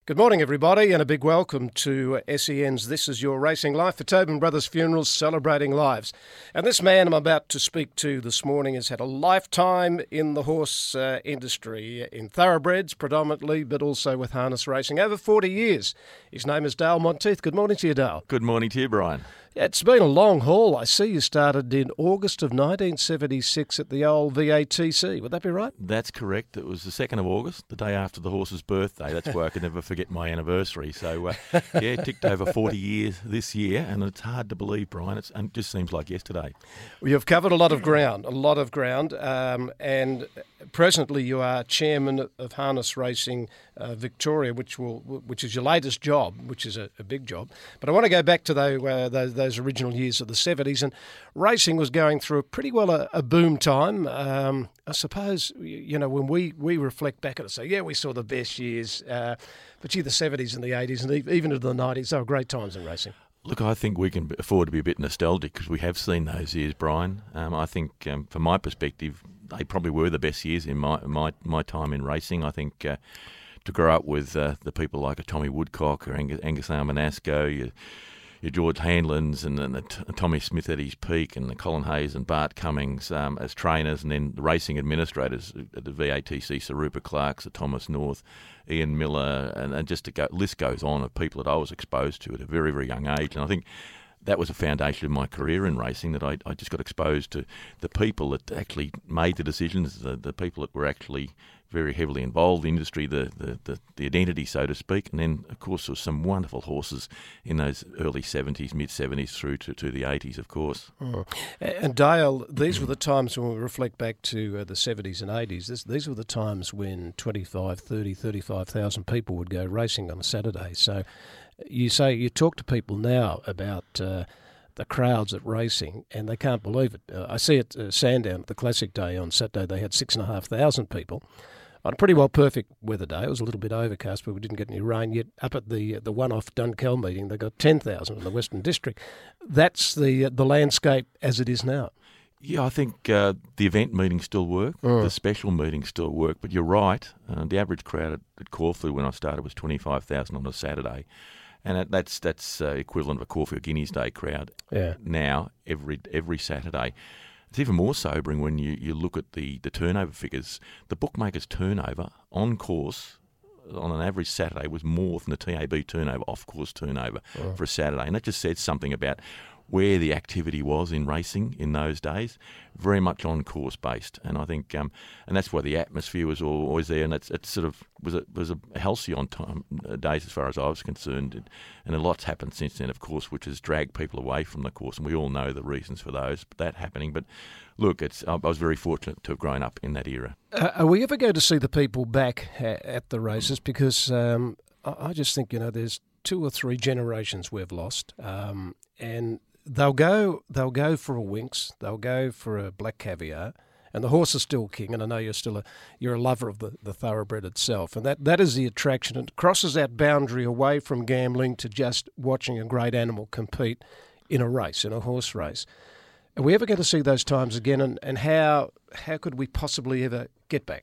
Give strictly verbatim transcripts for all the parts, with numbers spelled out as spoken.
Good morning, everybody, and a big welcome to S E N's This Is Your Racing Life for Tobin Brothers Funerals, celebrating lives. And this man I'm about to speak to this morning has had a lifetime in the horse uh, industry, in thoroughbreds predominantly, but also with harness racing, over forty years. His name is Dale Monteith. Good morning to you, Dale. Good morning to you, Brian. It's been a long haul. I see you started in August of nineteen seventy-six at the old V A T C. Would that be right? That's correct. It was the second of August, the day after the horse's birthday. That's why I could never forget my anniversary. So, uh, yeah, it ticked over forty years this year, and it's hard to believe, Brian. It's, it just seems like yesterday. Well, you've covered a lot of ground, a lot of ground, um, and presently you are chairman of Harness Racing uh, Victoria, which will, which is your latest job, which is a, a big job. But I want to go back to those, uh, those, those original years of the seventies, and racing was going through a pretty well a, a boom time. Um, I suppose, you know, when we, we reflect back at it, say, yeah, we saw the best years, uh, but gee, the seventies and the eighties and even into the nineties, they were great times in racing. Look, I think we can afford to be a bit nostalgic because we have seen those years, Brian. Um, I think, um, from my perspective, they probably were the best years in my my, my time in racing. I think uh, to grow up with uh, the people like a Tommy Woodcock or Angus, Angus Armanasco, you, your George Handlins and, and the t- Tommy Smith at his peak, and the Colin Hayes and Bart Cummings um, as trainers, and then the racing administrators at the V A T C, Sir Rupert Clark, Sir Thomas North, Ian Miller, and, and just the go, list goes on of people that I was exposed to at a very, very young age. And I think that was a foundation of my career in racing, that I, I just got exposed to the people that actually made the decisions, the, the people that were actually very heavily involved in the industry, the, the, the, the identity, so to speak. And then, of course, there were some wonderful horses in those early seventies, mid-seventies through to, to the eighties, of course. Mm. And Dale, these were the times when we reflect back to uh, the seventies and eighties. This, these were the times when twenty-five, thirty, thirty-five thousand people would go racing on a Saturday. So you say, you talk to people now about uh, the crowds at racing, and they can't believe it. Uh, I see at uh, Sandown, at the Classic Day on Saturday, they had six and a half thousand people. On a pretty well perfect weather day. It was a little bit overcast, but we didn't get any rain yet. Up at the the one-off Dunkeld meeting, they got ten thousand in the Western District. That's the the landscape as it is now. Yeah, I think uh, the event meetings still work, mm. the special meetings still work, but you're right. Uh, the average crowd at, at Caulfield when I started was twenty-five thousand on a Saturday, and it, that's that's uh, equivalent of a Caulfield Guineas Day crowd yeah. now every every Saturday. It's even more sobering when you, you look at the, the turnover figures. The bookmakers' turnover on course on an average Saturday was more than the T A B turnover, off-course turnover oh. for a Saturday. And that just says something about where the activity was in racing in those days, very much on course based, and I think, um, and that's why the atmosphere was always there, and it's it sort of was a was a halcyon time uh, days as far as I was concerned, and, and a lot's happened since then, of course, which has dragged people away from the course, and we all know the reasons for those that happening. But look, it's I was very fortunate to have grown up in that era. Uh, are we ever going to see the people back ha- at the races? Because um, I, I just think, you know, there's two or three generations we've lost, um, and They'll go. They'll go for a Winx. They'll go for a Black Caviar, and the horse is still king. And I know you're still a you're a lover of the, the thoroughbred itself, and that, that is the attraction. It crosses that boundary away from gambling to just watching a great animal compete in a race, in a horse race. Are we ever going to see those times again? And, and how how could we possibly ever get back?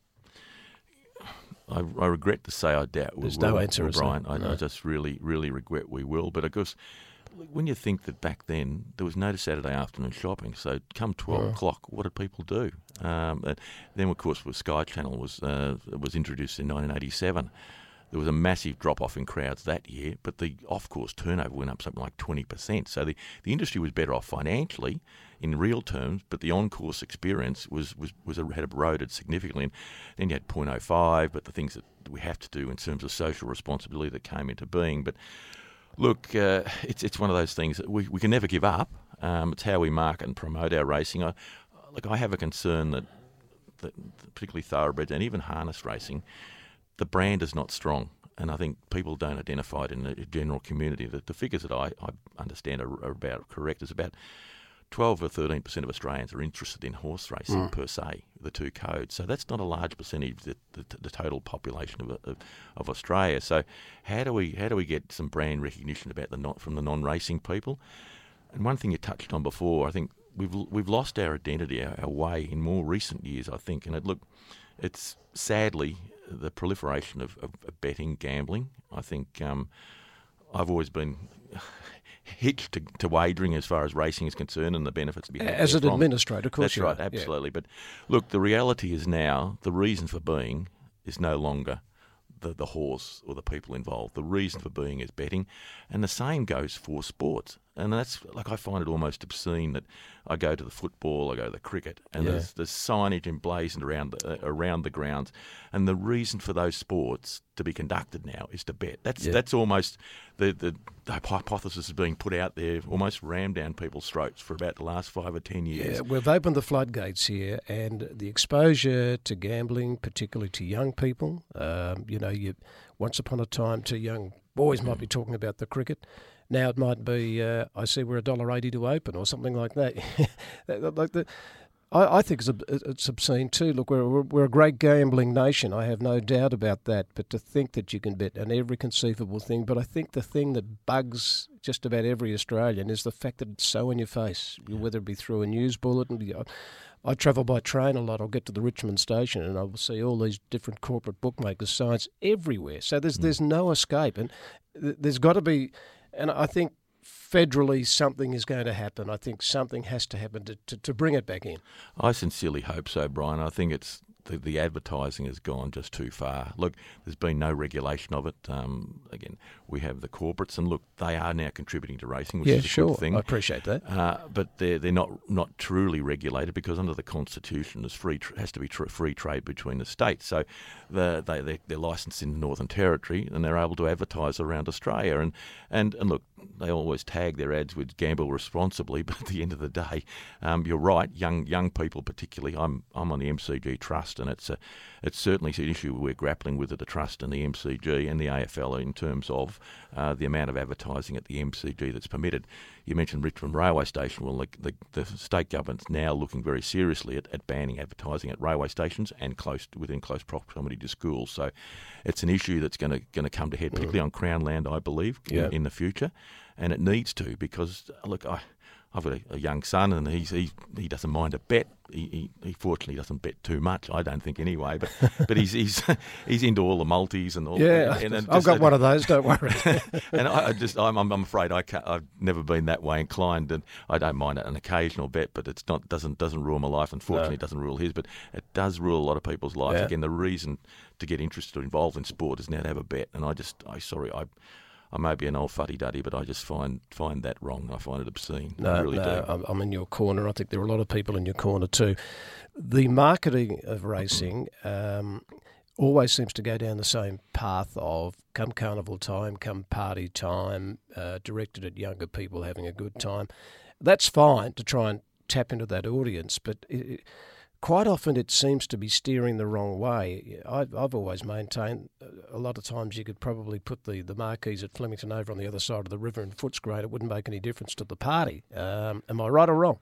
I, I regret to say I doubt we There's will, no answer, Brian. There? I, No. I just really, really regret we will. But of course, when you think that back then there was no Saturday afternoon shopping, so come twelve oh. o'clock, what did people do? Um, then, of course, with Sky Channel was uh, was introduced in nineteen eighty-seven. There was a massive drop-off in crowds that year, but the off-course turnover went up something like twenty percent. So the, the industry was better off financially in real terms, but the on-course experience was, was, was had eroded significantly. And then you had point oh five, but the things that we have to do in terms of social responsibility that came into being. But look, uh, it's it's one of those things that we, we can never give up. Um, it's how we market and promote our racing. I, look, I have a concern that, that particularly thoroughbreds and even harness racing, the brand is not strong, and I think people don't identify it in the general community. The, the figures that I, I understand are, are about correct is about twelve or thirteen percent of Australians are interested in horse racing mm. per se, the two codes. So that's not a large percentage of the, the, the total population of, of of Australia. So how do we how do we get some brand recognition about the not from the non-racing people? And one thing you touched on before, I think we've we've lost our identity, our, our way in more recent years, I think. And it look, it's sadly the proliferation of, of, of betting, gambling. I think um, I've always been hitched to, to wagering as far as racing is concerned and the benefits to be had as an therefrom. administrator, of course. That's right, are. absolutely. Yeah. But look, the reality is now the reason for being is no longer the, the horse or the people involved. The reason for being is betting, and the same goes for sports. And that's like I find it almost obscene that I go to the football, I go to the cricket, and Yeah. there's, there's signage emblazoned around the, uh, around the grounds. And the reason for those sports to be conducted now is to bet. That's Yeah. that's almost the, the the hypothesis is being put out there, almost rammed down people's throats for about the last five or ten years. Yeah, we've opened the floodgates here, and the exposure to gambling, particularly to young people. Um, you know, you once upon a time, two young boys might be talking about the cricket. Now it might be, uh, I see we're a dollar eighty to open or something like that. like the, I, I think it's, it's obscene too. Look, we're, we're a great gambling nation. I have no doubt about that. But to think that you can bet on every conceivable thing, but I think the thing that bugs just about every Australian is the fact that it's so in your face, whether it be through a news bulletin. I travel by train a lot. I'll get to the Richmond station and I will see all these different corporate bookmakers' signs everywhere. So there's mm. there's no escape, and th- there's got to be. And I think federally something is going to happen. I think something has to happen to, to, to bring it back in. I sincerely hope so, Brian. I think it's the, the advertising has gone just too far. Look, there's been no regulation of it. Um, again, we have the corporates, and look, they are now contributing to racing, which yeah, is a sure. good thing. I appreciate that. Uh, but they're they're not, not truly regulated because under the Constitution, there's free tr- has to be tr- free trade between the states. So the, they they're, they're licensed in the Northern Territory, and they're able to advertise around Australia. And and, and look, they always tag their ads with gamble responsibly, but at the end of the day, um, you're right. Young young people, particularly, I'm I'm on the M C G Trust, and it's a it's certainly an issue we're grappling with at the Trust and the M C G and the A F L in terms of uh, the amount of advertising at the M C G that's permitted. You mentioned Richmond Railway Station. Well, the, the, the state government's now looking very seriously at, at banning advertising at railway stations and close within close proximity to schools. So it's an issue that's going to going to come to head, particularly on Crown land, I believe, yeah. in, in the future. And it needs to, because, look, I, I've got a, a young son, and he's, he he doesn't mind a bet. He, he he fortunately doesn't bet too much, I don't think anyway. But but he's he's he's into all the multis and all. Yeah, and, and I've just, got one of those. Don't worry. and I, I just I'm I'm afraid I can't, I've never been that way inclined, and I don't mind an occasional bet, but it's not doesn't doesn't rule my life. Unfortunately, No. it doesn't rule his, but it does rule a lot of people's lives. Yeah. Again, the reason to get interested or involved in sport is now to have a bet, and I just I sorry I. I may be an old fuddy-duddy, but I just find find that wrong. I find it obscene. No, I really no, do. I'm, I'm in your corner. I think there are a lot of people in your corner too. The marketing of racing um, always seems to go down the same path of come carnival time, come party time, uh, directed at younger people having a good time. That's fine to try and tap into that audience, but it, quite often it seems to be steering the wrong way. I've, I've always maintained a lot of times you could probably put the, the marquees at Flemington over on the other side of the river in Footscray. It wouldn't make any difference to the party. Um, am I right or wrong?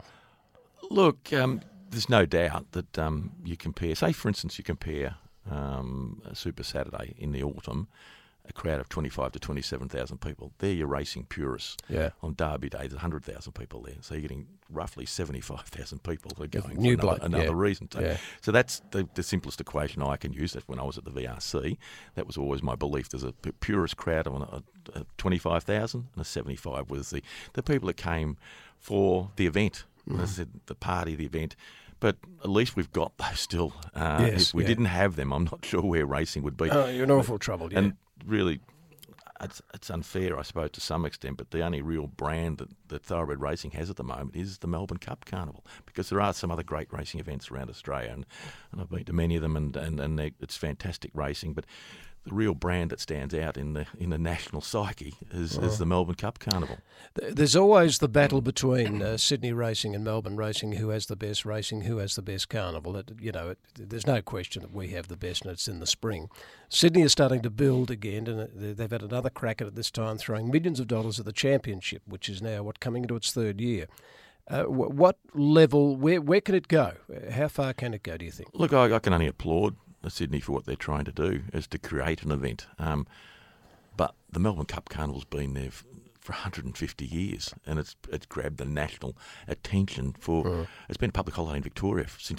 Look, um, there's no doubt that um, you compare, say for instance, you compare um, a Super Saturday in the autumn, a crowd of twenty-five to twenty-seven thousand people. They're your racing purists. Yeah. On Derby Day, there's one hundred thousand people there. So you're getting roughly seventy-five thousand people that are going New for another, blood, another yeah. reason. So, Yeah. so that's the, the simplest equation I can use. That when I was at the V R C, that was always my belief. There's a pu- purist crowd of a, a twenty-five thousand, and a seventy-five was the, the people that came for the event. Mm. As I said, the party, the event. But at least we've got those still. Uh, Yes, if we yeah. didn't have them, I'm not sure where racing would be. Oh, you're in awful trouble, yeah. And really, it's, it's unfair, I suppose, to some extent, but the only real brand that, that Thoroughbred Racing has at the moment is the Melbourne Cup Carnival, because there are some other great racing events around Australia, and, and I've been to many of them, and, and, and they, it's fantastic racing, but the real brand that stands out in the in the national psyche is, is the Melbourne Cup Carnival. There's always the battle between uh, Sydney racing and Melbourne racing. Who has the best racing? Who has the best carnival? It, you know, it, there's no question that we have the best, and it's in the spring. Sydney is starting to build again, and they've had another crack at it this time, throwing millions of dollars at the championship, which is now what coming into its third year. Uh, what level? Where where can it go? How far can it go? Do you think? Look, I, I can only applaud Sydney for what they're trying to do, is to create an event. Um, but the Melbourne Cup Carnival's been there f- for one hundred fifty years, and it's it's grabbed the national attention for. Mm. It's been a public holiday in Victoria since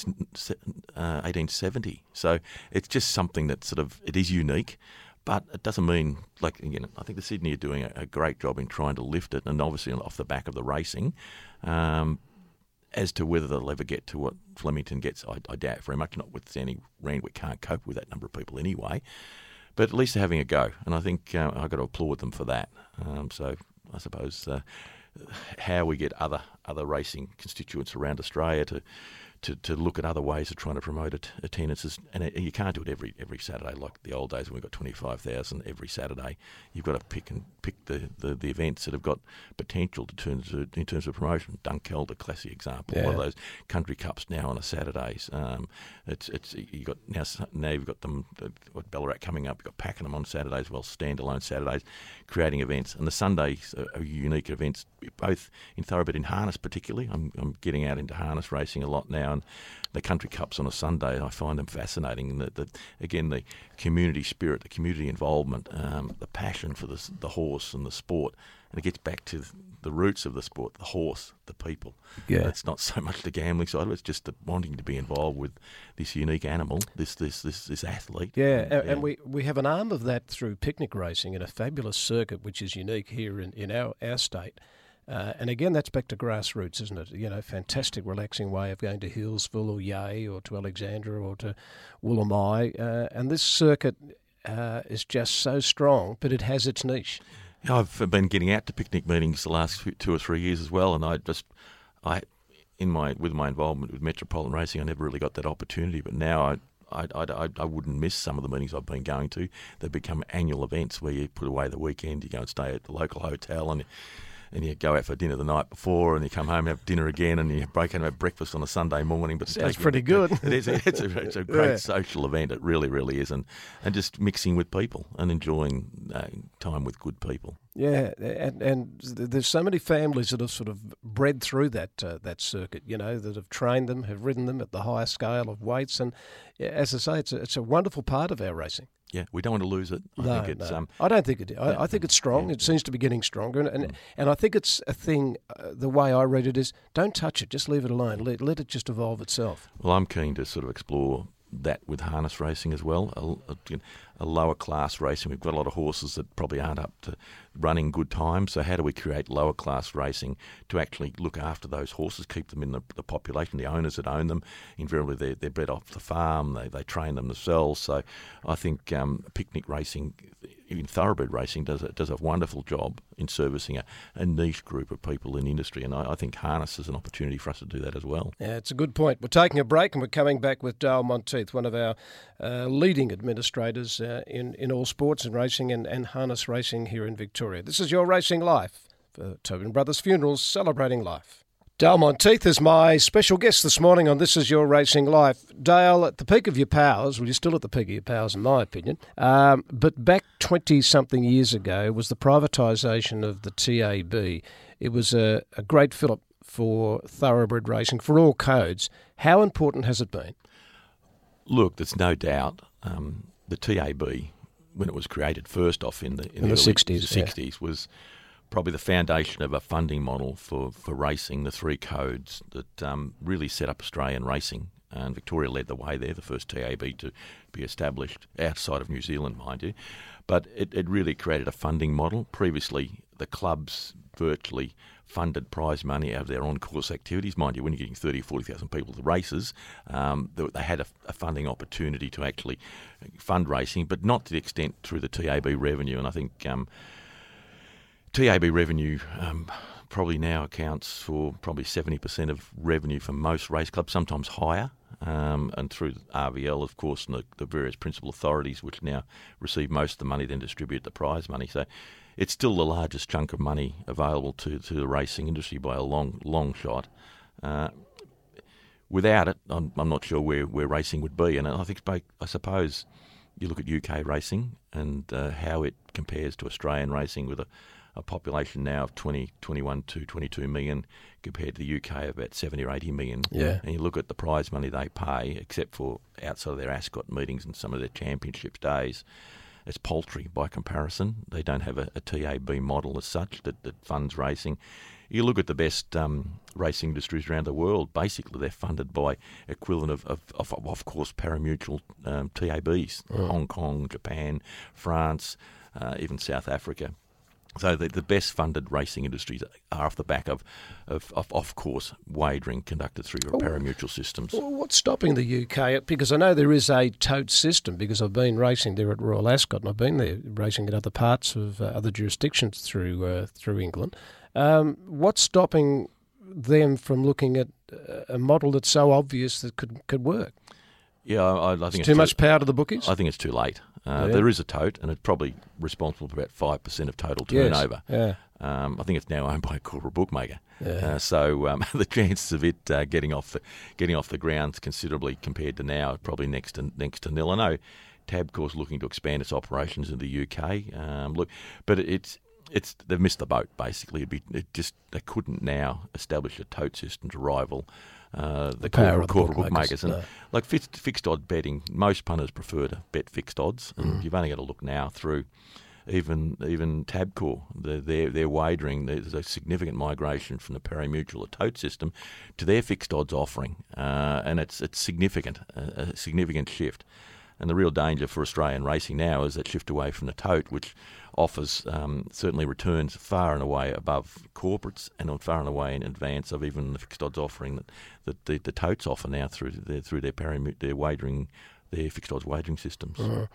uh, eighteen seventy. So it's just something that sort of it is unique, but it doesn't mean like again. I think the Sydney are doing a, a great job in trying to lift it, and obviously off the back of the racing. Um, As to whether they'll ever get to what Flemington gets, I, I doubt very much, notwithstanding Randwick can't cope with that number of people anyway. But at least they're having a go, and I think uh, I've got to applaud them for that. Um, so I suppose uh, how we get other other racing constituents around Australia to to, to look at other ways of trying to promote it, attendances, and it, you can't do it every every Saturday like the old days when we got twenty-five thousand every Saturday. You've got to pick and pick the, the, the events that have got potential to turn to, in terms of promotion. Dunkeld, a classic example. Yeah. One of those country cups now on a Saturdays. Um, it's it's you got now now you've got them what Ballarat coming up. You've got Pakenham on Saturdays, well standalone Saturdays, creating events, and the Sundays are, are unique events, both in thoroughbred in harness particularly. I'm I'm getting out into harness racing a lot now. And the country cups on a Sunday, I find them fascinating. The, the, again, the community spirit, the community involvement, um, the passion for the, the horse and the sport, and it gets back to the roots of the sport: the horse, the people. Yeah, it's not so much the gambling side of it; it's just the wanting to be involved with this unique animal, this this this, this athlete. Yeah, and, and, and we, we have an arm of that through picnic racing in a fabulous circuit, which is unique here in, in our, our state. Uh, and again, that's back to grassroots, isn't it? You know, fantastic, relaxing way of going to Hillsville or Yea or to Alexandra or to Woolamai. Uh, and this circuit uh, is just so strong, but it has its niche. I've been getting out to picnic meetings the last two or three years as well, and I just, I, in my with my involvement with Metropolitan Racing, I never really got that opportunity. But now I. I, I, I wouldn't miss some of the meetings I've been going to. They become annual events where you put away the weekend, you go and stay at the local hotel, and and you go out for dinner the night before, and you come home and have dinner again, and you break out and have breakfast on a Sunday morning. But sounds pretty good. It is. It's a, it's a great yeah. social event. It really, really is, and and just mixing with people and enjoying uh, time with good people. Yeah, and and there's so many families that have sort of bred through that uh, that circuit, you know, that have trained them, have ridden them at the highest scale of weights, and as I say, it's a, it's a wonderful part of our racing. Yeah, we don't want to lose it. I no, think it's, no. Um, I don't think it is. I, I think it's strong. Yeah, it seems to be getting stronger. And and, mm. and I think it's a thing, uh, the way I read it is, don't touch it, just leave it alone. Let, let it just evolve itself. Well, I'm keen to sort of explore that with harness racing as well, a, a, a lower class racing. We've got a lot of horses that probably aren't up to running good times, so how do we create lower class racing to actually look after those horses, keep them in the, the population, the owners that own them? Invariably they're, they're bred off the farm, they, they train them themselves, so I think um, picnic racing, even thoroughbred racing, does a, does a wonderful job in servicing a, a niche group of people in the industry, and I, I think harness is an opportunity for us to do that as well. Yeah, it's a good point. We're taking a break and we're coming back with Dale Monteith, one of our uh, leading administrators uh, in, in all sports and racing and, and harness racing here in Victoria. This is Your Racing Life for Tobin Brothers Funerals, celebrating life. Dale Monteith is my special guest this morning on This Is Your Racing Life. Dale, at the peak of your powers, well, you're still at the peak of your powers in my opinion, um, but back twenty-something years ago was the privatisation of the T A B. It was a, a great fillip for thoroughbred racing, for all codes. How important has it been? Look, there's no doubt um, the T A B, when it was created first off in the, in in the, the sixties, sixties yeah. was probably the foundation of a funding model for, for racing, the three codes that um, really set up Australian racing. And Victoria led the way there, the first T A B to be established outside of New Zealand, mind you. But it, it really created a funding model. Previously, the clubs virtually funded prize money out of their on-course activities. Mind you, when you're getting thirty or forty thousand people to races, um, they, they had a, a funding opportunity to actually fund racing, but not to the extent through the T A B revenue. And I think um, T A B revenue um, probably now accounts for probably seventy percent of revenue for most race clubs, sometimes higher. Um, and through R V L, of course, and the, the various principal authorities, which now receive most of the money, then distribute the prize money. So it's still the largest chunk of money available to, to the racing industry by a long, long shot. Uh, without it, I'm, I'm not sure where, where racing would be. And I think, I suppose, you look at U K racing and uh, how it compares to Australian racing with a, a population now of twenty, twenty-one to twenty-two million compared to the U K of about seventy or eighty million. Yeah. And you look at the prize money they pay, except for outside of their Ascot meetings and some of their championships days, it's paltry by comparison. They don't have a, a T A B model as such that, that funds racing. You look at the best um, racing industries around the world, basically they're funded by equivalent of, of, of, of course, parimutuel um, T A Bs, mm. Hong Kong, Japan, France, uh, even South Africa. So the, the best funded racing industries are off the back of, of, of off-course wagering conducted through your parimutuel systems. Well, what's stopping the U K? Because I know there is a tote system, because I've been racing there at Royal Ascot, and I've been there racing in other parts of uh, other jurisdictions through uh, through England. Um, what's stopping them from looking at a model that's so obvious that could could work? Yeah, I, I think it's it's too, too much power to the bookies. I think it's too late. Uh, yeah. There is a tote, and it's probably responsible for about five percent of total turnover. Yes. Yeah. Um, I think it's now owned by a corporate bookmaker. Yeah. Uh, so um, the chances of it uh, getting off the getting off the ground considerably compared to now are probably next to next to nil. I know Tabcorp's looking to expand its operations in the U K. Um, look, but it's. It's they've missed the boat basically. It'd be, it just they couldn't now establish a tote system to rival uh, the, the corporate, corporate bookmakers. And no. like fixed, fixed odd betting, most punters prefer to bet fixed odds, and mm. you've only got to look now through even even Tabcorp. The, their their wagering, there's a significant migration from the parimutuel or tote system to their fixed odds offering, uh, and it's it's significant, a, a significant shift. And the real danger for Australian racing now is that shift away from the tote, which offers um, certainly returns far and away above corporates and far and away in advance of even the fixed odds offering that, that the, the totes offer now through their through their paramut their wagering their fixed odds wagering systems. Mm.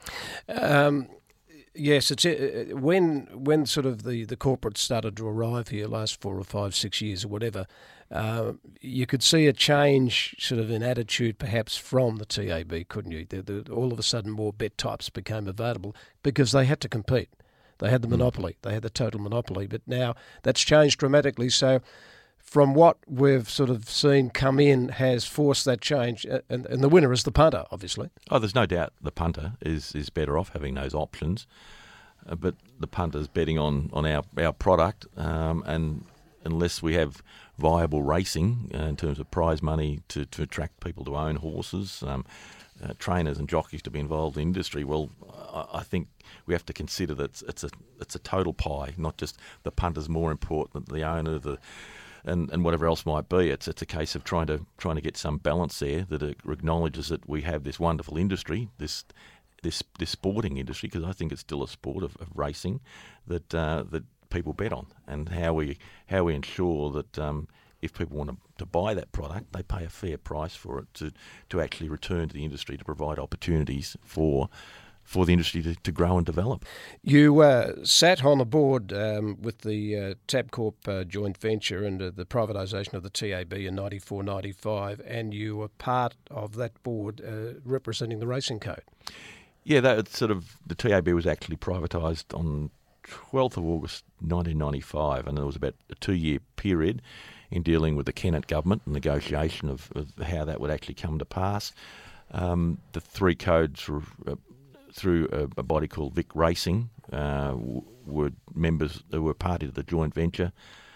Um, yes, it's uh, when when sort of the, the corporates started to arrive here last four or five six years or whatever. Uh, you could see a change sort of in attitude perhaps from the T A B, couldn't you? The, the, all of a sudden more bet types became available because they had to compete. They had the monopoly. They had the total monopoly. But now that's changed dramatically. So from what we've sort of seen come in has forced that change. And, and the winner is the punter, obviously. Oh, there's no doubt the punter is, is better off having those options. Uh, but the punter's betting on, on our, our product, um, and unless we have viable racing uh, in terms of prize money to, to attract people to own horses, um, uh, trainers and jockeys to be involved in industry, well, I, I think we have to consider that it's, it's a it's a total pie, not just the punter's more important than the owner, the and, and whatever else might be. It's it's a case of trying to trying to get some balance there that acknowledges that we have this wonderful industry, this this this sporting industry, because I think it's still a sport of, of racing that uh, that. people bet on, and how we how we ensure that um, if people want to, to buy that product, they pay a fair price for it to, to actually return to the industry to provide opportunities for for the industry to, to grow and develop. You uh, sat on a board um, with the uh, Tabcorp uh, joint venture and uh, the privatisation of the T A B in ninety-four ninety-five, and you were part of that board uh, representing the racing code. Yeah, that sort of the T A B was actually privatised on twelfth of August nineteen ninety-five, and there was about a two-year period in dealing with the Kennett government and negotiation of, of how that would actually come to pass. Um, the three codes were, uh, through a, a body called Vic Racing uh, w- were members who were party to the joint venture.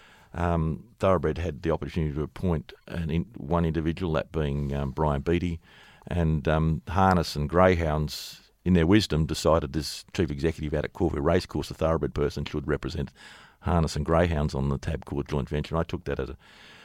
Um, Thoroughbred had the opportunity to appoint an in, one individual, that being um, Brian Beattie, and um, Harness and Greyhounds, in their wisdom, decided this chief executive out at Corvette Racecourse, a thoroughbred person, should represent Harness and Greyhounds on the Tabcorp joint venture. And I took that as a,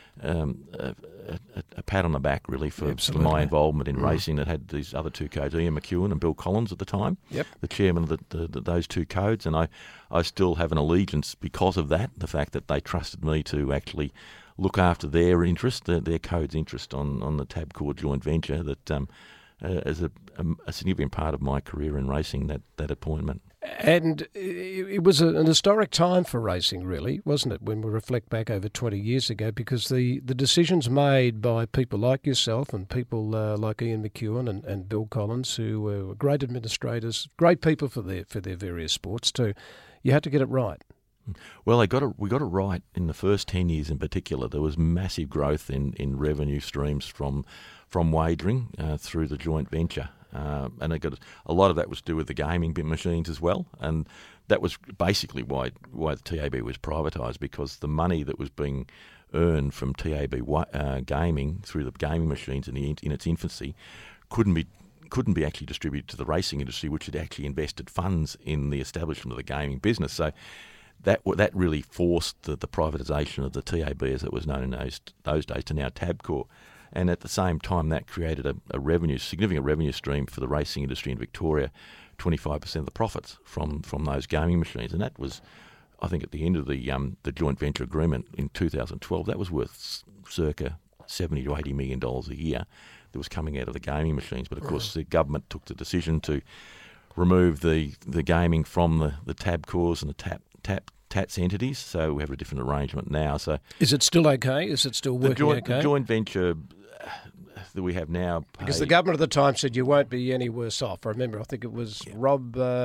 um, a, a, a pat on the back, really, for, for my involvement in mm. racing that had these other two codes, Ian McEwen and Bill Collins at the time, yep. the chairman of the, the, the, those two codes. And I, I still have an allegiance because of that, the fact that they trusted me to actually look after their interest, their, their code's interest on, on the Tabcorp joint venture, that um, uh, as a, a, a significant part of my career in racing, that, that appointment. And it was an historic time for racing, really, wasn't it, when we reflect back over twenty years ago, because the, the decisions made by people like yourself and people uh, like Ian McEwen and, and Bill Collins, who were great administrators, great people for their for their various sports too, you had to get it right. Well, they got it, we got it right in the first ten years in particular. There was massive growth in, in revenue streams from from wagering uh, through the joint venture. Uh, and it got a lot of that was to do with the gaming machines as well, and that was basically why why the T A B was privatised, because the money that was being earned from T A B uh, gaming through the gaming machines in, the, in its infancy couldn't be couldn't be actually distributed to the racing industry, which had actually invested funds in the establishment of the gaming business. So that that really forced the, the privatisation of the T A B, as it was known in those those days, to now Tabcorp. And at the same time, that created a, a revenue, significant revenue stream for the racing industry in Victoria, twenty-five percent of the profits from, from those gaming machines. And that was, I think, at the end of the um, the joint venture agreement in two thousand twelve, that was worth circa seventy to eighty million dollars a year that was coming out of the gaming machines. But of course, the government took the decision to remove the, the gaming from the, the Tabcorps and the tap tap Tats entities, so we have a different arrangement now. So is it still okay? Is it still working the joint, okay? The joint venture that we have now, pay, because the government at the time said you won't be any worse off. I remember, I think it was yeah. Rob uh,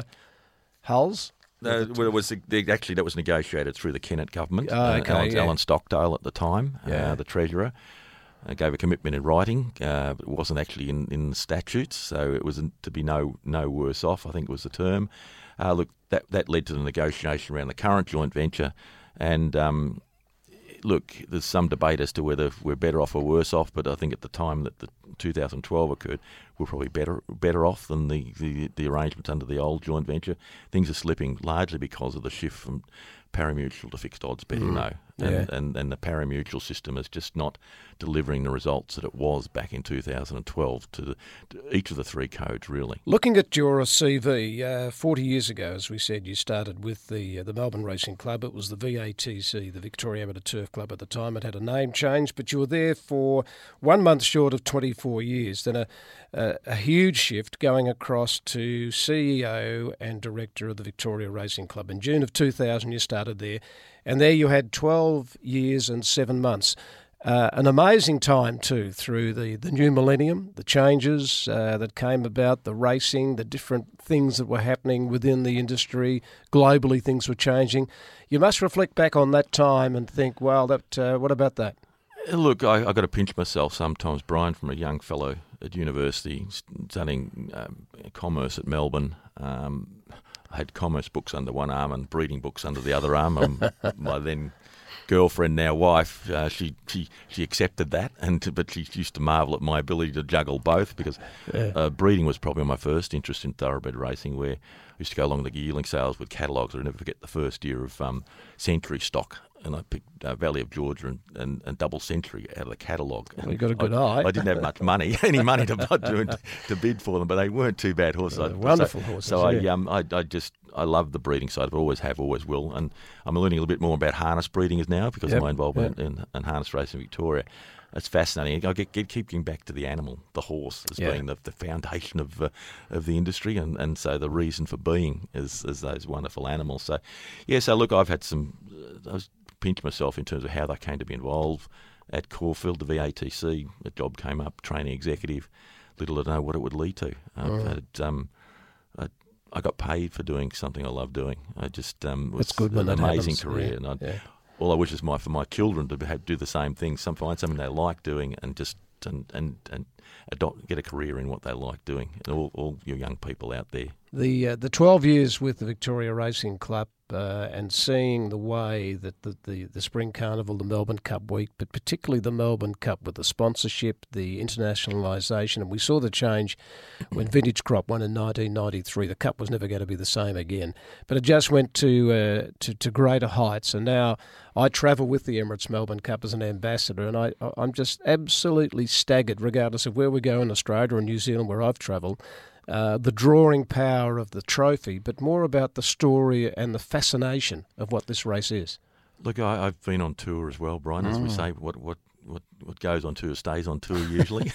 Hulls. No, well, it was the, actually that was negotiated through the Kennett government. Oh, okay, uh, Alan, yeah. Alan Stockdale at the time, yeah. uh, the treasurer, uh, gave a commitment in writing. Uh, but it wasn't actually in, in the statutes, so it was to be no no worse off, I think was the term. Uh, look, that that led to the negotiation around the current joint venture, and um, look, there's some debate as to whether we're better off or worse off. But I think at the time that the two thousand twelve occurred, we're probably better better off than the, the, the arrangements under the old joint venture. Things are slipping largely because of the shift from parimutuel to fixed odds betting, mm. though, and, yeah. and and the parimutuel system is just not delivering the results that it was back in two thousand twelve to, the, to each of the three codes, really. Looking at your C V, uh, forty years ago, as we said, you started with the uh, the Melbourne Racing Club. It was the V A T C, the Victoria Amateur Turf Club at the time. It had a name change, but you were there for one month short of twenty-four years. Then a, a, a huge shift going across to C E O and Director of the Victoria Racing Club. In June of two thousand, you started there, and there you had twelve years and seven months. Uh, an amazing time too, through the, the new millennium, the changes uh, that came about, the racing, the different things that were happening within the industry. Globally, things were changing. You must reflect back on that time and think, well, that uh, what about that? Look, I, I got to pinch myself sometimes, Brian, from a young fellow at university studying um, commerce at Melbourne. Um, I had commerce books under one arm and breeding books under the other arm. Um, my then girlfriend, now wife, uh, she, she she accepted that, and but she used to marvel at my ability to juggle both, because yeah. uh, breeding was probably my first interest in thoroughbred racing, where I used to go along the yearling sales with catalogues. I'll never forget the first year of um, Century stock, and I picked uh, Valley of Georgia and, and, and Double Century out of the catalogue. Well, you got a good I, eye. I didn't have much money, any money to, to to bid for them, but they weren't too bad horses. Uh, wonderful so, horses. So yeah. I um I, I just I love the breeding side. I always have, always will, and I'm learning a little bit more about harness breeding as now because yep. of my involvement yep. in, in harness racing in Victoria. It's fascinating. I get, get keep getting back to the animal, the horse, as yeah. being the, the foundation of uh, of the industry, and, and so the reason for being is, is those wonderful animals. So, yeah. So look, I've had some. Uh, I was pinch myself in terms of how they came to be involved at Caulfield, the V A T C. A job came up, training executive. Little to know what it would lead to. I've mm. had um, I, I got paid for doing something I love doing. I just um, it was That's good when an that amazing happens. career, yeah. and I, yeah. all I wish is my for my children to have, do the same thing. Some find something they like doing, and just and and, and adopt, get a career in what they like doing. And all, all your young people out there. The uh, the twelve years with the Victoria Racing Club uh, and seeing the way that the, the, the Spring Carnival, the Melbourne Cup Week, but particularly the Melbourne Cup with the sponsorship, the internationalisation, and we saw the change when Vintage Crop won in nineteen ninety-three. The Cup was never going to be the same again, but it just went to uh, to, to greater heights. And now I travel with the Emirates Melbourne Cup as an ambassador, and I, I'm just absolutely staggered, regardless of where we go in Australia or New Zealand, where I've travelled. Uh, the drawing power of the trophy, but more about the story and the fascination of what this race is. Look, I, I've been on tour as well, Brian. As mm. we say, what what what what goes on tour stays on tour usually.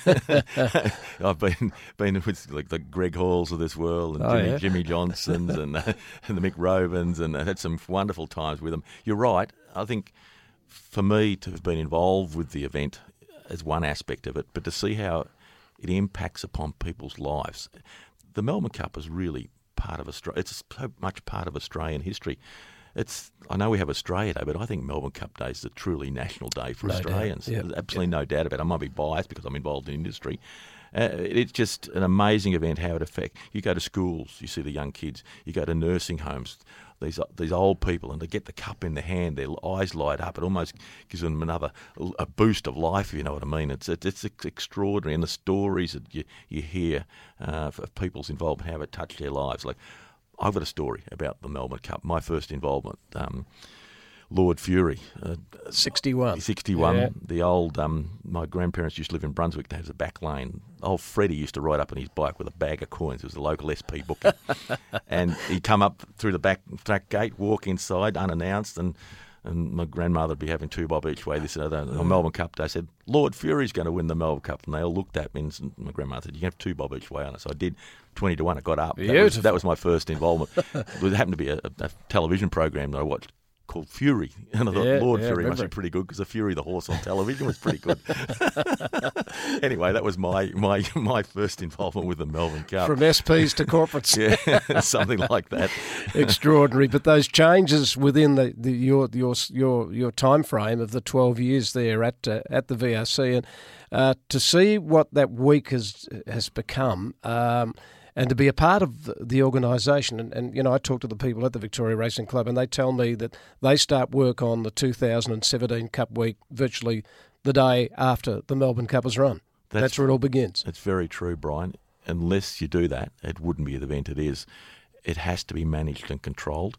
I've been been with like the Greg Halls of this world and oh, Jimmy, yeah? Jimmy Johnsons and uh, and the Mick Rovens, and I've had some wonderful times with them. You're right. I think for me to have been involved with the event is one aspect of it, but to see how it impacts upon people's lives. The Melbourne Cup is really part of Australia. It's so much part of Australian history. It's I know we have Australia Day, but I think Melbourne Cup Day is a truly national day for no Australians. Yep. There's absolutely yep. no doubt about it. I might be biased because I'm involved in industry. Uh, it's just an amazing event how it affects. You go to schools, you see the young kids. You go to nursing homes. these these old people, and to get the cup in their hand, their eyes light up. It almost gives them another a boost of life, if you know what I mean. It's it's, it's extraordinary, and the stories that you you hear uh, of people's involvement, how it touched their lives. Like, I've got a story about the Melbourne Cup. My first involvement. Um, Lord Fury. Uh, sixty-one. sixty-one. Yeah. The old, um, my grandparents used to live in Brunswick. There was a back lane. Old Freddie used to ride up on his bike with a bag of coins. It was a local S P bookie. And he'd come up through the back, back gate, walk inside unannounced, and, and my grandmother would be having two bob each way. This and that. On Melbourne Cup Day, I said, Lord Fury's going to win the Melbourne Cup. And they all looked at me, and my grandmother said, you can have two bob each way on it. So I did. twenty to one, it got up. That was, that was my first involvement. It happened to be a, a television program that I watched called Fury, and I thought yeah, Lord yeah, Fury must be pretty good, because the Fury the horse on television was pretty good. Anyway, that was my, my my first involvement with the Melbourne Cup. From S Ps to corporates. Yeah, something like that. Extraordinary. But those changes within the, the your your your your time frame of the twelve years there at uh, at the V R C, and uh, to see what that week has has become. Um, And to be a part of the organisation, and, and you know, I talk to the people at the Victoria Racing Club, and they tell me that they start work on the two thousand seventeen Cup week virtually the day after the Melbourne Cup is run. That's, That's where it all begins. It's very true, Brian. Unless you do that, it wouldn't be the event it is. It has to be managed and controlled.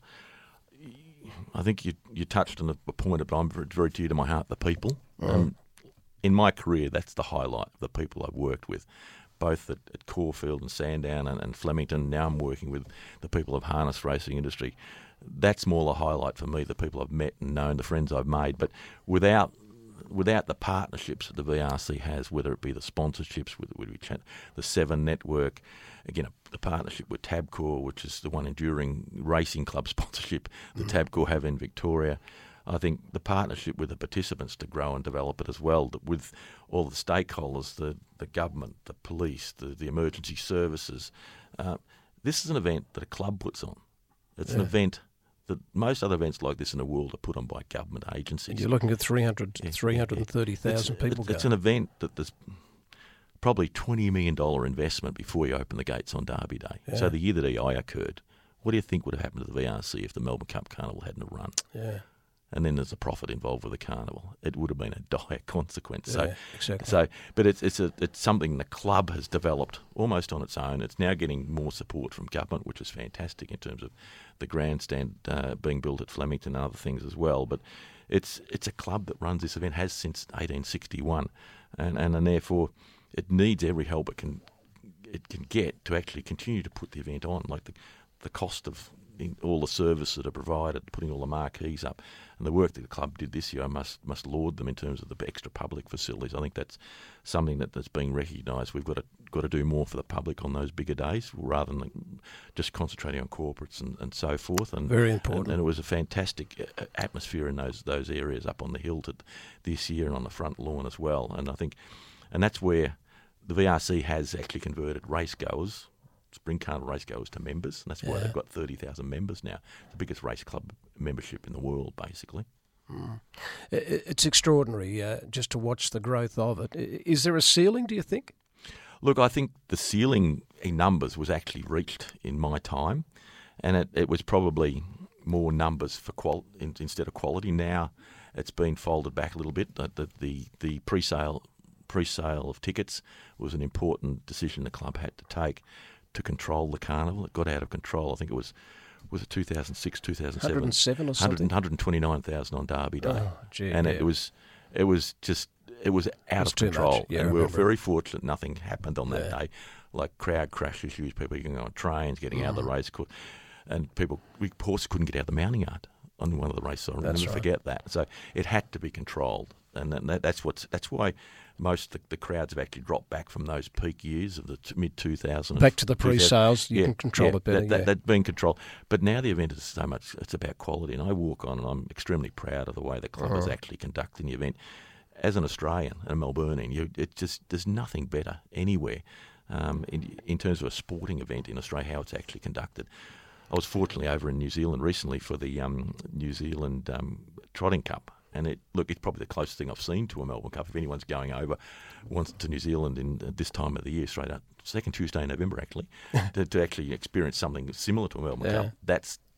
I think you you touched on a point that I'm very, very dear to my heart: the people. Mm. Um, in my career, that's the highlight of the people I've worked with. Both at, at Caulfield and Sandown and, and Flemington. Now I'm working with the people of harness racing industry. That's more the highlight for me, the people I've met and known, the friends I've made. But without without the partnerships that the V R C has, whether it be the sponsorships, whether it be the Seven Network, again, the partnership with Tabcorp, which is the one enduring racing club sponsorship that mm. Tabcorp have in Victoria, I think the partnership with the participants to grow and develop it as well, with all the stakeholders, the, the government, the police, the, the emergency services. Uh, this is an event that a club puts on. It's yeah. an event that most other events like this in the world are put on by government agencies. You're looking at three hundred, yeah. three hundred thirty thousand it's, people it's, go. It's an event that there's probably twenty million dollars investment before you open the gates on Derby Day. Yeah. So the year that E I occurred, what do you think would have happened to the V R C if the Melbourne Cup Carnival hadn't run? Yeah. And then there's a profit involved with the carnival. It would have been a dire consequence. Yeah, so, exactly. so, but it's it's a it's something the club has developed almost on its own. It's now getting more support from government, which is fantastic in terms of the grandstand uh, being built at Flemington and other things as well. But it's it's a club that runs this event, has since eighteen sixty-one, and and, and therefore it needs every help it can it can get to actually continue to put the event on. Like the the cost of in all the services that are provided, putting all the marquees up, and the work that the club did this year, I must must laud them in terms of the extra public facilities. I think that's something that, that's being recognised. We've got to got to do more for the public on those bigger days, rather than just concentrating on corporates and, and so forth. And very important. And, and it was a fantastic atmosphere in those those areas up on the hill to, this year, and on the front lawn as well. And I think, and that's where the V R C has actually converted racegoers. Spring Carnival racegoers to members, and that's why yeah. they've got thirty thousand members now. The biggest race club membership in the world, basically. Mm. It's extraordinary uh, just to watch the growth of it. Is there a ceiling, do you think? Look, I think the ceiling in numbers was actually reached in my time, and it, it was probably more numbers for qual- in, instead of quality. Now it's been folded back a little bit. The, the, the, the pre-sale, pre-sale of tickets was an important decision the club had to take to control the carnival. It got out of control. I think it was was it two thousand six, two thousand seven? one hundred seven or something? one hundred twenty-nine thousand on Derby Day. Oh, gee, and yeah. it was it was just it was out it was of control. Yeah, and we were very fortunate nothing happened on that yeah. day. Like crowd crash issues, people getting on trains, getting mm. out of the race course, and people we horses couldn't get out of the mounting yard on one of the races. I'll never right. forget that. So it had to be controlled, and that, that's what's that's why most of the, the crowds have actually dropped back from those peak years of the t- mid two thousands. Back to the pre-sales, you yeah, can control yeah, it better. That, that, yeah. That's been controlled. But now the event is so much, it's about quality, and I walk on and I'm extremely proud of the way the club uh-huh. is actually conducting the event. As an Australian and a Melburnian, you, it just there's nothing better anywhere um, in, in terms of a sporting event in Australia, how it's actually conducted. I was fortunately over in New Zealand recently for the um, New Zealand um, Trotting Cup. And it look, it's probably the closest thing I've seen to a Melbourne Cup. If anyone's going over once to New Zealand in uh, this time of the year, straight up second Tuesday in November, actually, to, to actually experience something similar to a Melbourne yeah. Cup, that's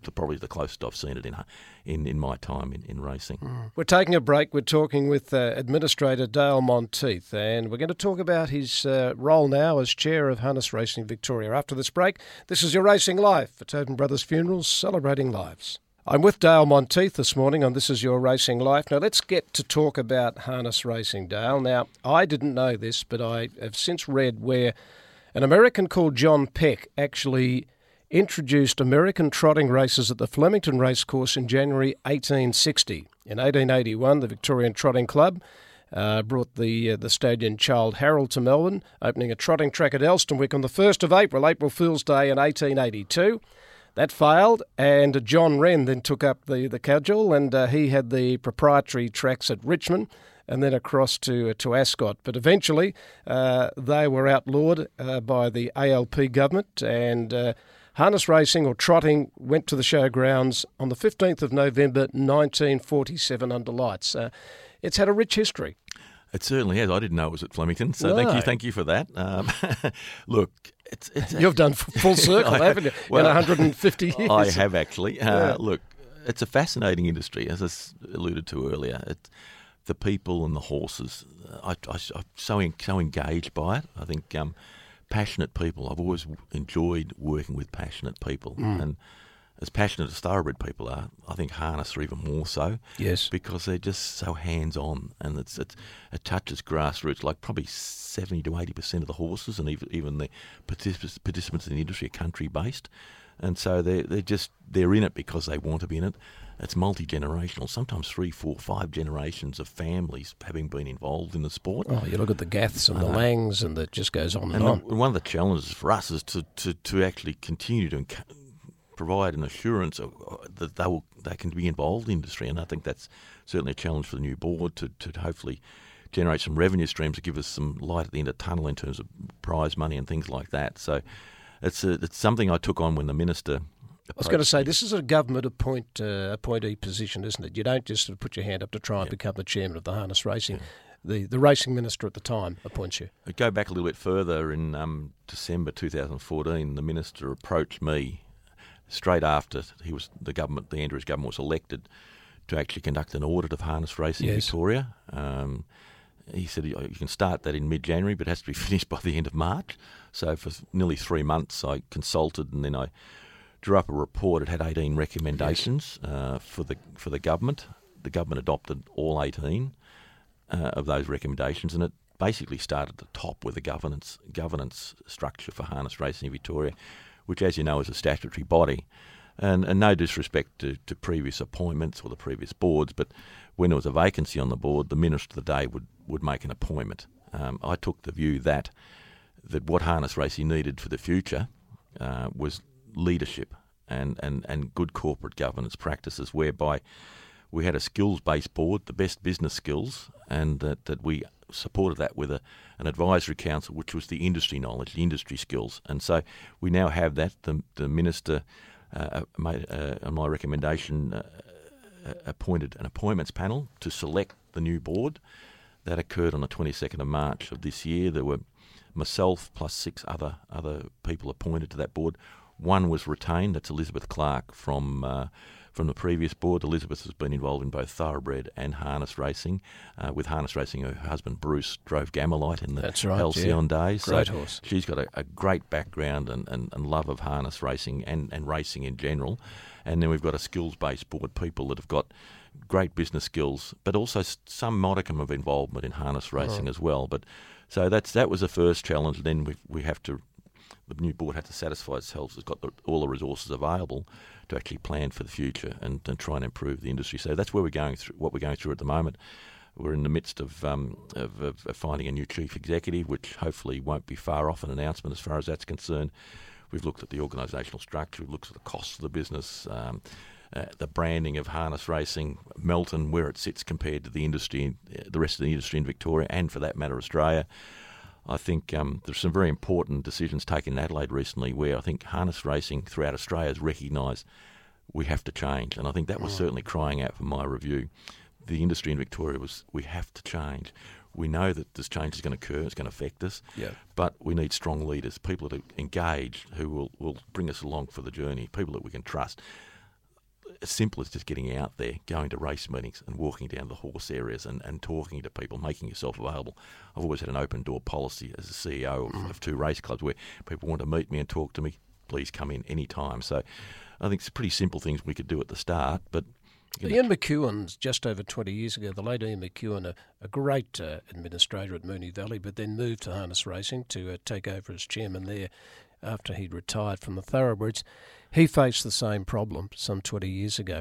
the, probably the closest I've seen it in in, in my time in, in racing. Mm. We're taking a break. We're talking with uh, Administrator Dale Monteith, and we're going to talk about his uh, role now as Chair of Harness Racing Victoria. After this break, this is your Racing Life for Tobin Brothers Funerals, celebrating lives. I'm with Dale Monteith this morning on This Is Your Racing Life. Now, let's get to talk about harness racing, Dale. Now, I didn't know this, but I have since read where an American called John Peck actually introduced American trotting races at the Flemington Racecourse in January eighteen sixty. In eighteen eighty-one, the Victorian Trotting Club uh, brought the uh, the stallion Childe Harold to Melbourne, opening a trotting track at Elstonwick on the first of April, April Fool's Day in eighteen eighty-two. That failed, and John Wren then took up the, the cudgel, and uh, he had the proprietary tracks at Richmond and then across to uh, to Ascot. But eventually, uh, they were outlawed uh, by the A L P government, and uh, harness racing or trotting went to the showgrounds on the fifteenth of November nineteen forty-seven under lights. Uh, it's had a rich history. It certainly has. I didn't know it was at Flemington, so no. thank you, thank you for that. Um, look, it's, it's you've done full circle, I, haven't you? Well, in one hundred fifty years. I have actually. Uh, yeah. Look, it's a fascinating industry, as I alluded to earlier. It, the people and the horses, I, I, I'm so so engaged by it. I think um, passionate people. I've always enjoyed working with passionate people, mm. and as passionate as thoroughbred people are, I think harness are even more so. Yes. Because they're just so hands-on, and it's, it's it touches grassroots. Like probably seventy to eighty percent of the horses, and even even the participants participants in the industry are country-based, and so they they're just they're in it because they want to be in it. It's multi-generational, sometimes three, four, five generations of families having been involved in the sport. Oh, you look at the Gaths and the Langs, and it just goes on and, and on. The, one of the challenges for us is to to, to actually continue to enc- provide an assurance of, uh, that they will they can be involved in the industry, and I think that's certainly a challenge for the new board to, to hopefully generate some revenue streams to give us some light at the end of the tunnel in terms of prize money and things like that. So it's a, it's something I took on when the minister. I was going to say, this is a government appoint uh, appointee position, isn't it? You don't just sort of put your hand up to try and yeah. become the chairman of the harness racing. Yeah. The the racing minister at the time appoints you. I'd go back a little bit further. In um, December two thousand fourteen, the minister approached me straight after he was the government, the Andrews government was elected, to actually conduct an audit of harness racing yes. in Victoria. Um, he said you can start that in mid-January, but it has to be finished by the end of March. So for nearly three months, I consulted, and then I drew up a report. It had eighteen recommendations yes. uh, for the for the government. The government adopted all eighteen uh, of those recommendations, and it basically started at the top with the governance governance structure for harness racing in Victoria, which, as you know, is a statutory body. And, and no disrespect to, to previous appointments or the previous boards, but when there was a vacancy on the board, the Minister of the day would, would make an appointment. Um, I took the view that that what harness racing needed for the future uh, was leadership and, and, and good corporate governance practices, whereby we had a skills-based board, the best business skills, and that, that we supported that with a, an advisory council, which was the industry knowledge, the industry skills. And so we now have that. The, the Minister, uh, made, uh, on my recommendation, uh, appointed an appointments panel to select the new board. That occurred on the twenty-second of March of this year. There were myself plus six other other people appointed to that board. One was retained, that's Elizabeth Clark from uh, from the previous board. Elizabeth has been involved in both thoroughbred and harness racing. Uh, with harness racing, her husband Bruce drove Gamelite in the that's right, Halcyon yeah. days. Great so horse. She's got a, a great background and, and, and love of harness racing and, and racing in general. And then we've got a skills-based board, people that have got great business skills, but also some modicum of involvement in harness racing oh. as well. But so that's that was the first challenge. Then we we have to, the new board had to satisfy itself it's got the, all the resources available to actually plan for the future and, and try and improve the industry. So that's where we're going through. What we're going through at the moment. We're in the midst of, um, of, of, of finding a new chief executive, which hopefully won't be far off an announcement as far as that's concerned. We've looked at the organisational structure. We've looked at the costs of the business. Um, Uh, the branding of harness racing, Melton, where it sits compared to the industry, uh, the rest of the industry in Victoria, and for that matter, Australia. I think um, there's some very important decisions taken in Adelaide recently where I think harness racing throughout Australia has recognised we have to change. And I think that was certainly crying out for my review. The industry in Victoria was, we have to change. We know that this change is going to occur, it's going to affect us, yeah. but we need strong leaders, people that are engaged, who will, will bring us along for the journey, people that we can trust. as simple as just getting out there, going to race meetings and walking down the horse areas and, and talking to people, making yourself available. I've always had an open door policy as a C E O of, mm. of two race clubs where people want to meet me and talk to me, please come in any time. So I think it's pretty simple things we could do at the start. But Ian McEwen, just over twenty years ago, the late Ian McEwen, a, a great uh, administrator at Moonee Valley, but then moved to harness racing to uh, take over as chairman there after he'd retired from the thoroughbreds. He faced the same problem some twenty years ago.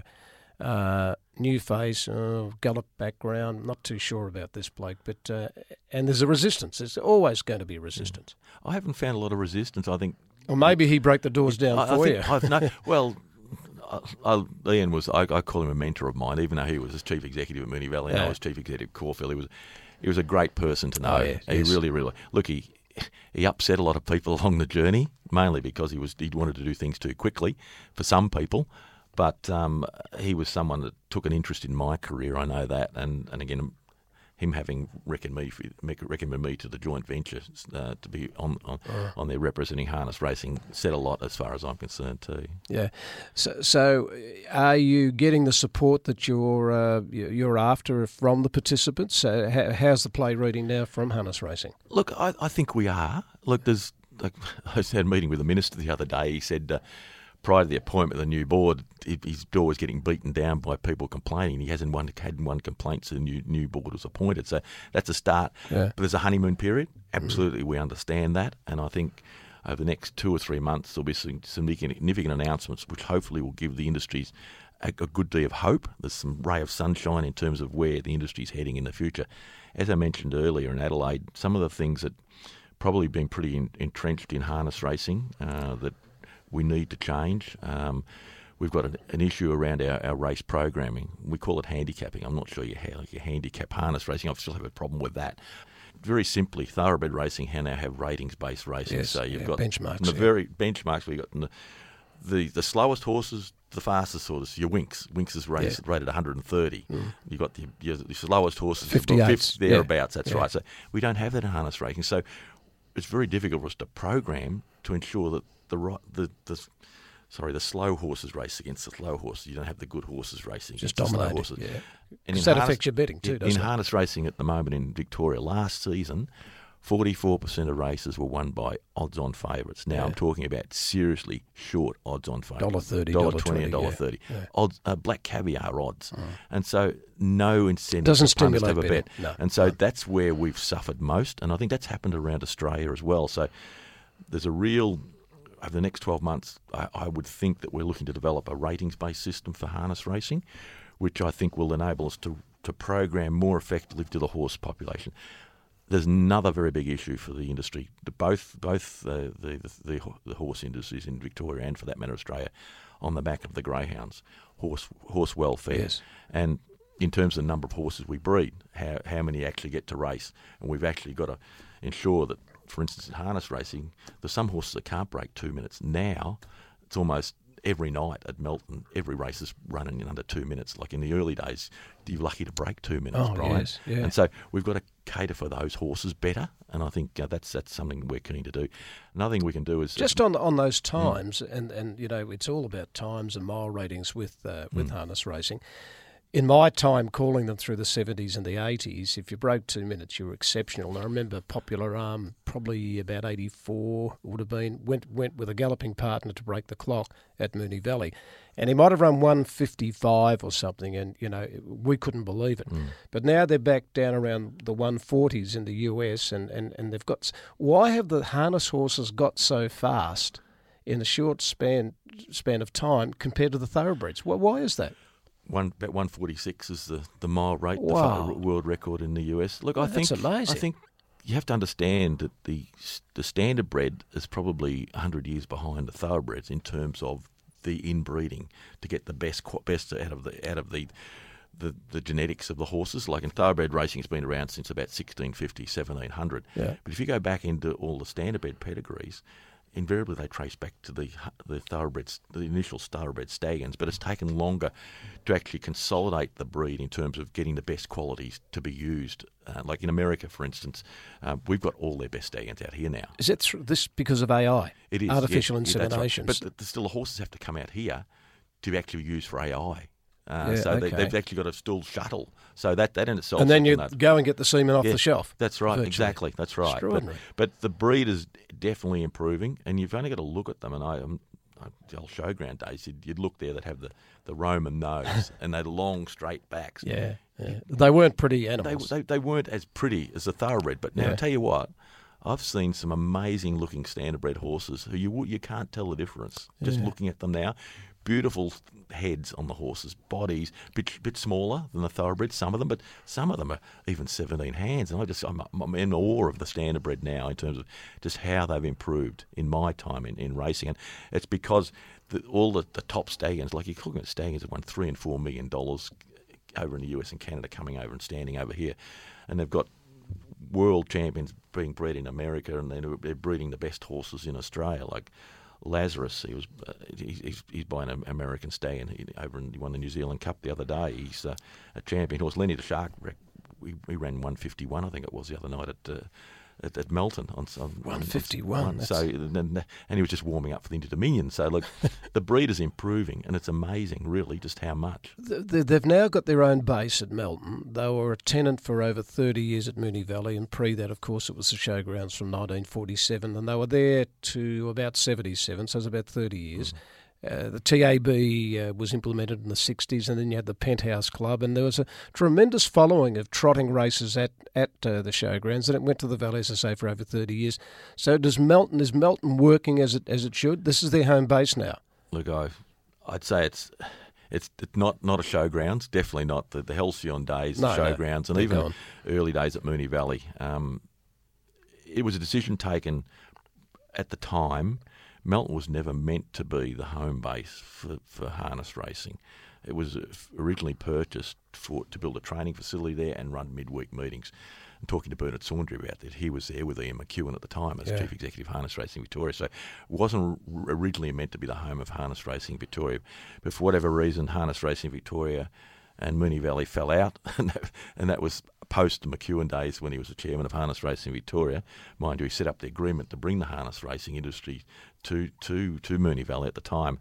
Uh, new face, uh, Gallop background, not too sure about this bloke, but uh, and there's a resistance. There's always going to be a resistance. I haven't found a lot of resistance. I think, or maybe he broke the doors down I, for I you. think I've no, well, I, I, Ian was. I, I call him a mentor of mine, even though he was as chief executive at Moonee Valley and yeah. I was chief executive at Caulfield. He was, he was a great person to know. Oh, yeah, he yes. really, really look. He he upset a lot of people along the journey, mainly because he was he wanted to do things too quickly for some people. But um, he was someone that took an interest in my career. I know that, and and again, him having recommended me, recommended me to the joint venture uh, to be on on, uh. on there representing harness racing said a lot as far as I'm concerned too. Yeah. So, so are you getting the support that you're uh, you're after from the participants? Uh, how, how's the play reading now from harness racing? Look, I, I think we are. Look, there's. Like, I had a meeting with the minister the other day. He said. Uh, Prior to the appointment of the new board, his door was getting beaten down by people complaining. He hasn't one, had one complaint since the new, new board was appointed. So that's a start. Yeah. But there's a honeymoon period. Absolutely, mm. we understand that. And I think over the next two or three months, there'll be some significant announcements which hopefully will give the industries a, a good deal of hope. There's some ray of sunshine in terms of where the industry's heading in the future. As I mentioned earlier in Adelaide, some of the things that probably been pretty in, entrenched in harness racing uh, that we need to change. Um, we've got an, an issue around our, our race programming. We call it handicapping. I'm not sure you, ha- you handicap harness racing. I still have a problem with that. Very simply, thoroughbred racing now have ratings-based racing. Yes, so you've yeah, got benchmarks. The yeah. very benchmarks we got. The, the the slowest horses, the fastest horses. Your Winx. Winx is rated, yeah. rated one hundred thirty. Mm. You've got the, your, the slowest horses, fifty-eight thereabouts. Yeah. That's yeah. right. So we don't have that in harness racing. So it's very difficult for us to program to ensure that the the the sorry the slow horses race against the slow horses. You don't have the good horses racing just against dominating. The slow horses. Yeah. Because that harness, affects your betting too, in, doesn't in it? In harness racing at the moment in Victoria, last season, forty-four percent of races were won by odds-on favourites. Now yeah. I'm talking about seriously short odds-on favourites. one dollar thirty, one dollar twenty, one one dollar thirty. Yeah. Odds, uh, black caviar odds. Oh. And so no incentive doesn't for punters to have a betting. bet. No. And so no. that's where we've suffered most. And I think that's happened around Australia as well. So there's a real... Over the next twelve months, I, I would think that we're looking to develop a ratings-based system for harness racing, which I think will enable us to, to program more effectively to the horse population. There's another very big issue for the industry. Both both uh, the, the, the the horse industries in Victoria and, for that matter, Australia, on the back of the greyhounds, horse horse welfare, yes. and in terms of the number of horses we breed, how how many actually get to race, and we've actually got to ensure that. For instance, in harness racing, there's some horses that can't break two minutes. Now, it's almost every night at Melton, every race is running in under two minutes. Like in the early days, you're lucky to break two minutes, oh, right? Yes, yeah. And so we've got to cater for those horses better, and I think uh, that's that's something we're keen to do. Another thing we can do is... Just uh, on on those times, mm. and, and, you know, it's all about times and mile ratings with, uh, with mm. harness racing. In my time calling them through the seventies and the eighties, if you broke two minutes, you were exceptional. And I remember Popular Arm, probably about eighty-four would have been, went went with a galloping partner to break the clock at Moonee Valley. And he might have run one fifty-five or something, and, you know, we couldn't believe it. Mm. But now they're back down around the one forties in the U S, and, and, and they've got... Why have the harness horses got so fast in a short span span of time compared to the thoroughbreds? Why is that? One about one forty six is the, the mile rate, wow. the world record in the U S. Look, well, I think that's amazing. I think you have to understand that the the standard bred is probably a hundred years behind the thoroughbreds in terms of the inbreeding to get the best best out of the out of the the, the genetics of the horses. Like in thoroughbred racing, it's been around since about sixteen fifty, seventeen hundred. Yeah. But if you go back into all the standard bred pedigrees, invariably they trace back to the the thoroughbreds, the initial thoroughbred stallions, but it's taken longer to actually consolidate the breed in terms of getting the best qualities to be used. Uh, like in America, for instance, uh, we've got all their best stallions out here now. Is it th- this because of A I? It is. Artificial yes, insemination. Yeah, right. But the, the, still the horses have to come out here to actually use for A I. Uh, Yeah, so okay. they, they've actually got a still shuttle. So that, that in itself. And then you that. go and get the semen off Yeah, the shelf. That's right, virtually. exactly. That's right. But, Extraordinary. but the breed is definitely improving, and you've only got to look at them. And I, um, the old showground days, you'd, you'd look there, they'd have the, the Roman nose and they'd long, straight backs. Yeah, yeah. They weren't pretty They, animals. they, they weren't as pretty as the thoroughbred. But now, Yeah. I tell you what, I've seen some amazing looking standardbred horses who you you can't tell the difference just Yeah. looking at them now. Beautiful heads on the horses, bodies bit bit smaller than the thoroughbred. Some of them, but some of them are even seventeen hands. And I just I'm, I'm in awe of the standardbred now in terms of just how they've improved in my time in, in racing. And it's because the, all the, the top stallions, like you're looking at stallions that won three and four million dollars over in the U S and Canada, coming over and standing over here, and they've got world champions being bred in America, and they're, they're breeding the best horses in Australia, like Lazarus. He was uh, he's, he's, he's by an American stallion he, over in he won the New Zealand Cup the other day. He's uh, a champion horse. Lenny the Shark, we, we ran one fifty-one, I think it was the other night at uh, at, at Melton on, on one fifty-one. So and, and he was just warming up for the Inter Dominion. So look, the breed is improving, and it's amazing, really, just how much. They've now got their own base at Melton. They were a tenant for over thirty years at Moonee Valley, and pre that, of course, it was the showgrounds from nineteen forty-seven, and they were there to about seventy-seven, so it was about thirty years. Mm. Uh, the T A B uh, was implemented in the sixties, and then you had the Penthouse Club, and there was a tremendous following of trotting races at, at uh, the showgrounds, and it went to the Valley, as I say, for over thirty years. So does Melton, is Melton working as it as it should? This is their home base now. Look, I, I'd say it's it's not, not a showgrounds, definitely not the, the Halcyon days, no, the showgrounds, no, and even gone. early days at Moonee Valley. Um, it was a decision taken at the time. Melton was never meant to be the home base for, for harness racing. It was originally purchased for to build a training facility there and run midweek meetings. And talking to Bernard Saundry about that, he was there with Ian McEwen at the time as yeah. Chief Executive Harness Racing Victoria. So it wasn't originally meant to be the home of Harness Racing Victoria. But for whatever reason, Harness Racing Victoria and Moonee Valley fell out, and that, and that was post the McEwen days when he was the chairman of Harness Racing Victoria. Mind you, he set up the agreement to bring the harness racing industry to to, to Moonee Valley at the time.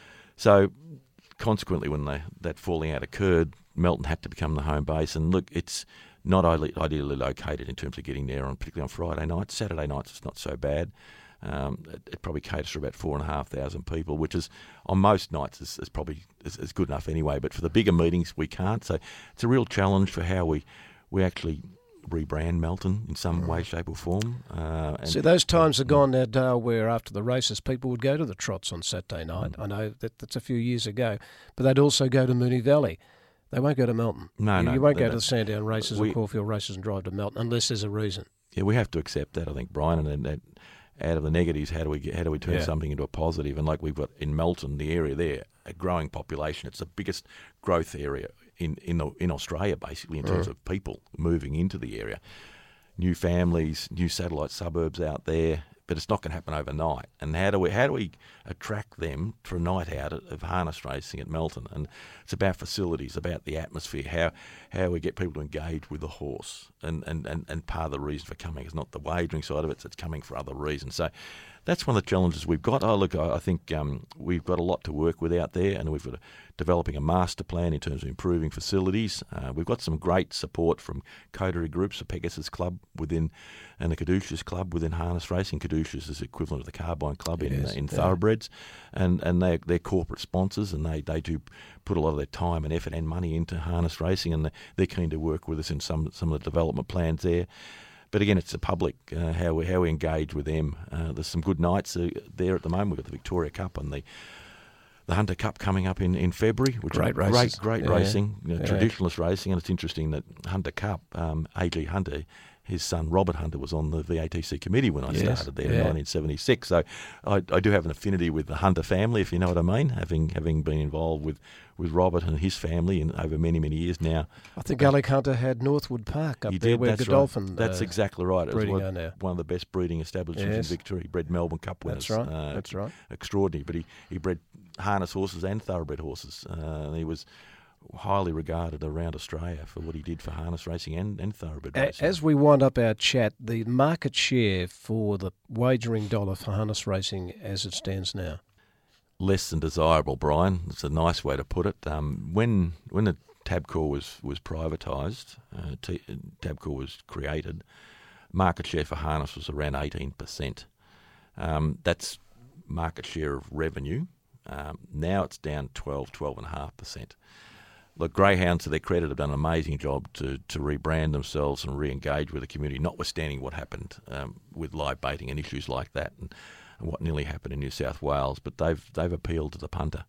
So consequently, when they, that falling out occurred, Melton had to become the home base. And look, it's not ideally located in terms of getting there, on particularly on Friday nights. Saturday nights it's not so bad. Um, it, it probably caters for about four and a half thousand people, which is on most nights is, is probably is, is good enough anyway. But for the bigger meetings, we can't. So it's a real challenge for how we we actually rebrand Melton in some way, shape, or form. Uh, and, See, those times are gone now, Dale, where after the races, people would go to the trots on Saturday night. Mm. I know that that's a few years ago, but they'd also go to Moonee Valley. They won't go to Melton. No, you, no, you won't go no, to the Sandown races we, or Caulfield races and drive to Melton unless there's a reason. Yeah, we have to accept that, I think, Brian, and then that. Out of the negatives, how do we get, how do we turn yeah. something into a positive? And like we've got in Melton, the area there, a growing population. It's the biggest growth area in in, the, in Australia, basically, in terms mm. of people moving into the area. New families, new satellite suburbs out there, but it's not going to happen overnight. And how do we how do we attract them for a night out of harness racing at Melton? And it's about facilities, about the atmosphere, how how we get people to engage with the horse. And, and, and, and part of the reason for coming is not the wagering side of it, it's coming for other reasons. So that's one of the challenges we've got. Oh, look, I think um, we've got a lot to work with out there, and we've got a, developing a master plan in terms of improving facilities. Uh, we've got some great support from coterie groups, the Pegasus Club within, and the Caduceus Club within harness racing. Caduceus is equivalent of the Carbine Club in yes, in yeah. thoroughbreds, and and they they're corporate sponsors, and they, they do put a lot of their time and effort and money into harness racing, and they're keen to work with us in some some of the development plans there. But again, it's the public, uh, how we how we engage with them. Uh, there's some good nights uh, there at the moment. We've got the Victoria Cup and the the Hunter Cup coming up in, in February, which great is races. great, great yeah. racing, you know, yeah. traditionalist racing. And it's interesting that Hunter Cup, um, A G Hunter, his son Robert Hunter was on the V A T C committee when I yes. started there yeah. in nineteen seventy-six. So I, I do have an affinity with the Hunter family, if you know what I mean, having having been involved with, with Robert and his family in over many, many years now. I think Alec Hunter had Northwood Park up he there did, where that's Godolphin right. That's uh, exactly right. It was breeding one, now. one of the best breeding establishments yes. in Victoria. He bred Melbourne Cup winners. That's right. Uh, That's right. Extraordinary. But he, he bred harness horses and thoroughbred horses. Uh, and he was highly regarded around Australia for what he did for harness racing and, and thoroughbred racing. As we wind up our chat, the market share for the wagering dollar for harness racing as it stands now? less than desirable, Brian. It's a nice way to put it. Um, when when the Tabcorp was was privatised, uh, T- Tabcorp was created, market share for harness was around eighteen percent. Um, that's market share of revenue. Um, now it's down twelve, twelve point five percent. Look, Greyhound, to their credit, have done an amazing job to, to rebrand themselves and re-engage with the community, notwithstanding what happened um, with live baiting and issues like that and, and what nearly happened in New South Wales. But they've they've appealed to the punter.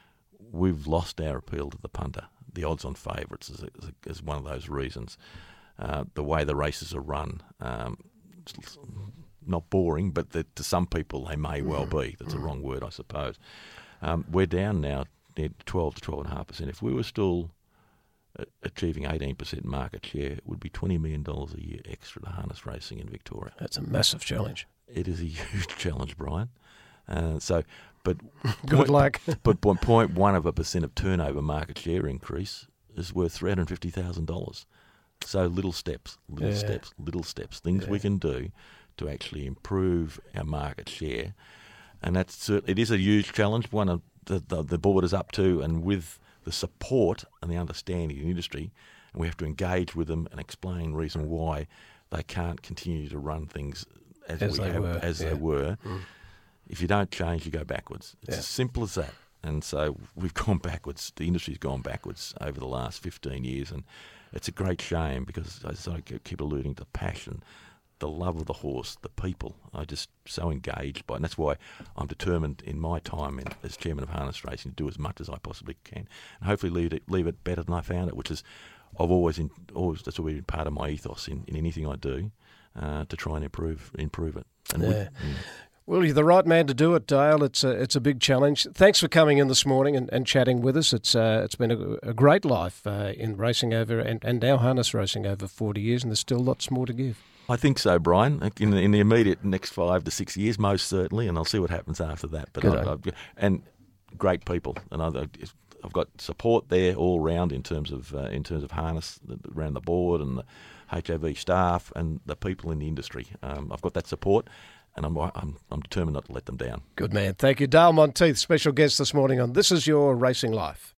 We've lost our appeal to the punter. The odds-on favourites is, is, is one of those reasons. Uh, the way the races are run, um, it's not boring, but the, to some people they may well be. That's a wrong word, I suppose. Um, we're down now twelve to twelve point five percent. If we were still uh, achieving eighteen percent market share, it would be twenty million dollars a year extra to harness racing in Victoria. That's a massive challenge. It is a huge challenge, Brian. Uh, so, but Good point, luck. but point, point one of a percent of turnover market share increase is worth three hundred fifty thousand dollars. So little steps, little Yeah. steps, little steps, things Yeah. we can do to actually improve our market share. And that's it is a huge challenge, one of the, the, the board is up to, and with the support and the understanding of the industry, and we have to engage with them and explain reason why they can't continue to run things as, As we they have, were, as yeah. they were. Mm. If you don't change, you go backwards. It's Yeah. as simple as that. And so we've gone backwards. The industry's gone backwards over the last fifteen years, and it's a great shame because, as I keep alluding to, passion, the love of the horse, the people are just so engaged by it. And that's why I'm determined in my time in, as chairman of harness racing to do as much as I possibly can, and hopefully leave it leave it better than I found it, which is I've always in, always that's always been part of my ethos in, in anything I do, uh, to try and improve improve it. And Yeah. we, mm. Well, you're the right man to do it, Dale. It's a, it's a big challenge. Thanks for coming in this morning and, and chatting with us. It's uh, it's been a, a great life uh, in racing over and, and now harness racing over forty years, and there's still lots more to give. I think so, Brian. In the, in the immediate next five to six years, most certainly, and I'll see what happens after that. But Good I, I, and great people, and I, I've got support there all round in terms of uh, in terms of harness around the board and the H A V staff and the people in the industry. Um, I've got that support, and I'm, I'm I'm determined not to let them down. Good man. Thank you, Dale Monteith, special guest this morning on This Is Your Racing Life.